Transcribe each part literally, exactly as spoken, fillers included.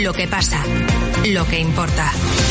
Lo que pasa, lo que importa.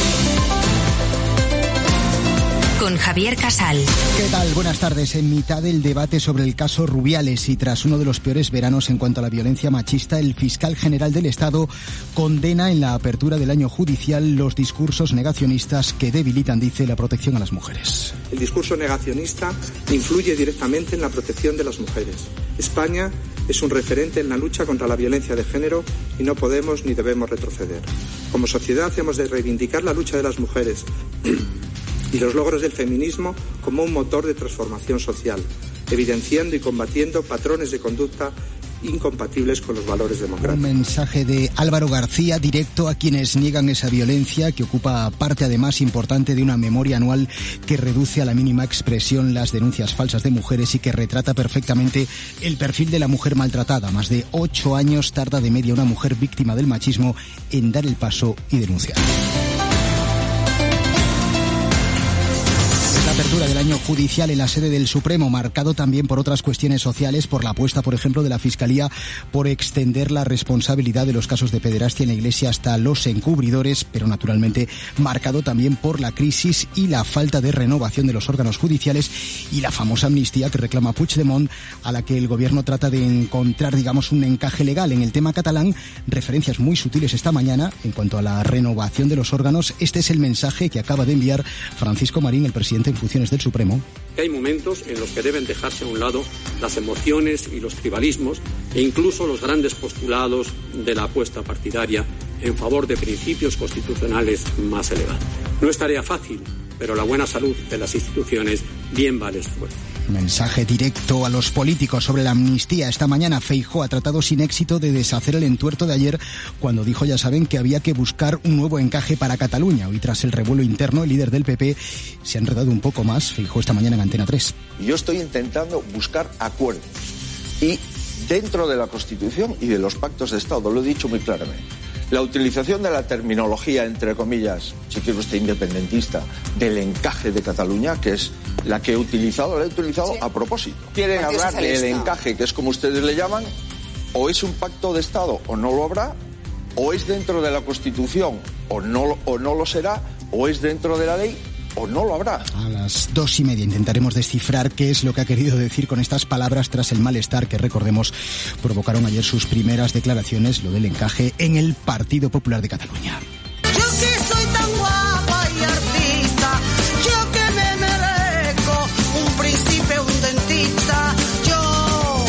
Con Javier Casal. ¿Qué tal? Buenas tardes. En mitad del debate sobre el caso Rubiales y tras uno de los peores veranos en cuanto a la violencia machista, el fiscal general del Estado condena en la apertura del año judicial los discursos negacionistas que debilitan, dice, la protección a las mujeres. El discurso negacionista influye directamente en la protección de las mujeres. España es un referente en la lucha contra la violencia de género y no podemos ni debemos retroceder. Como sociedad hemos de reivindicar la lucha de las mujeres y los logros del feminismo como un motor de transformación social, evidenciando y combatiendo patrones de conducta incompatibles con los valores democráticos. Un mensaje de Álvaro García directo a quienes niegan esa violencia, que ocupa parte además importante de una memoria anual que reduce a la mínima expresión las denuncias falsas de mujeres y que retrata perfectamente el perfil de la mujer maltratada. Más de ocho años tarda de media una mujer víctima del machismo en dar el paso y denunciar. Apertura del año judicial en la sede del Supremo, marcado también por otras cuestiones sociales, por la apuesta, por ejemplo, de la Fiscalía por extender la responsabilidad de los casos de pederastia en la Iglesia hasta los encubridores, pero naturalmente marcado también por la crisis y la falta de renovación de los órganos judiciales y la famosa amnistía que reclama Puigdemont, a la que el Gobierno trata de encontrar, digamos, un encaje legal. En el tema catalán, referencias muy sutiles esta mañana en cuanto a la renovación de los órganos. Este es el mensaje que acaba de enviar Francisco Marín, el presidente en funciones del Supremo. Hay momentos en los que deben dejarse a un lado las emociones y los tribalismos e incluso los grandes postulados de la apuesta partidaria en favor de principios constitucionales más elevados. No es tarea fácil, pero la buena salud de las instituciones bien vale esfuerzo. Mensaje directo a los políticos sobre la amnistía. Esta mañana Feijóo ha tratado sin éxito de deshacer el entuerto de ayer cuando dijo, ya saben, que había que buscar un nuevo encaje para Cataluña. Hoy, tras el revuelo interno, el líder del P P se ha enredado un poco más. Feijóo esta mañana en Antena tres. Yo estoy intentando buscar acuerdos y dentro de la Constitución y de los pactos de Estado, lo he dicho muy claramente. La utilización de la terminología, entre comillas, si quiere usted independentista, del encaje de Cataluña, que es la que he utilizado, la he utilizado sí. a propósito. Quieren hablar del encaje, que es como ustedes le llaman, o es un pacto de Estado o no lo habrá, o es dentro de la Constitución o no, o no lo será, o es dentro de la ley o no lo habrá. A las dos y media intentaremos descifrar qué es lo que ha querido decir con estas palabras tras el malestar que, recordemos, provocaron ayer sus primeras declaraciones, lo del encaje en el Partido Popular de Cataluña. Yo que soy tan guapa y artista, yo que me merezco un príncipe, un dentista, yo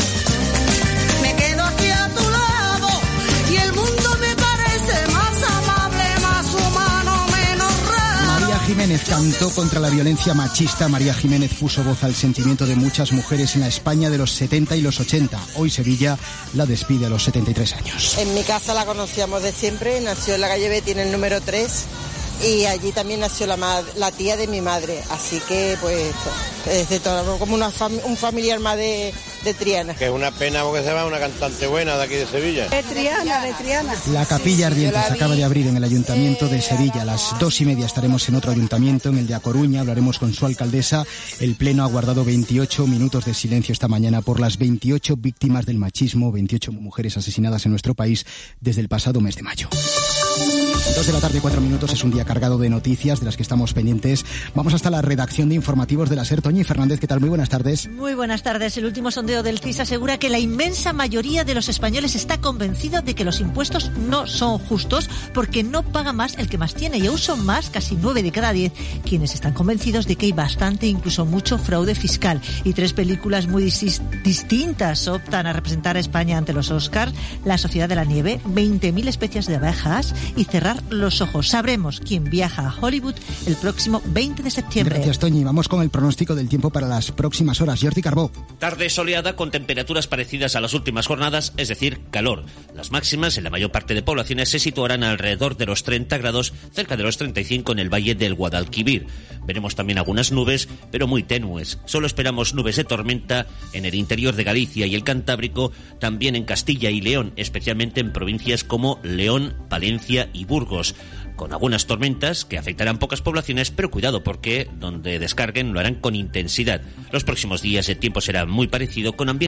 me quedo aquí a tu lado y el mundo me parece más amable, más humano, menos raro. María Jiménez cantó contra la violencia machista. María Jiménez puso voz al sentimiento de muchas mujeres en la España de los setenta y los ochenta. Hoy Sevilla la despide a los setenta y tres años. En mi casa la conocíamos de siempre, nació en la calle Betty en el número tres y allí también nació la, ma- la tía de mi madre, así que pues es de todo, como una fam- un familiar más de, de Triana. Que es una pena porque se va una cantante buena de aquí de Sevilla. De Triana, de Triana. La Capilla Ardiente se acaba de abrir en el Ayuntamiento de Sevilla. A las dos y media estaremos en otro ayuntamiento, en el de A Coruña. Hablaremos con su alcaldesa. El Pleno ha guardado veintiocho minutos de silencio esta mañana por las veintiocho víctimas del machismo, veintiocho mujeres asesinadas en nuestro país desde el pasado mes de mayo. Dos de la tarde, cuatro minutos, es un día cargado de noticias de las que estamos pendientes. Vamos hasta la redacción de informativos de la SER. Toñi Fernández, ¿qué tal? Muy buenas tardes. Muy buenas tardes. El último sondeo del C I S asegura que la inmensa mayoría de los españoles está convencida de que los impuestos no son justos porque no paga más el que más tiene, y aún son más, casi nueve de cada diez, quienes están convencidos de que hay bastante, incluso mucho fraude fiscal. Y tres películas muy dis- distintas optan a representar a España ante los Oscars: La Sociedad de la Nieve, veinte mil especies de abejas y Cerrar los ojos. Sabremos quién viaja a Hollywood el próximo veinte de septiembre. Gracias, Toñi. Vamos con el pronóstico del tiempo para las próximas horas. Jordi Carbó. Tarde soleada con temperaturas parecidas a las últimas jornadas, es decir, calor. Las máximas en la mayor parte de poblaciones se situarán alrededor de los treinta grados, cerca de los treinta y cinco en el valle del Guadalquivir. Veremos también algunas nubes, pero muy tenues. Solo esperamos nubes de tormenta en el interior de Galicia y el Cantábrico, también en Castilla y León, especialmente en provincias como León, Palencia y Burgos, con algunas tormentas que afectarán pocas poblaciones, pero cuidado porque donde descarguen lo harán con intensidad. Los próximos días el tiempo será muy parecido, con ambiente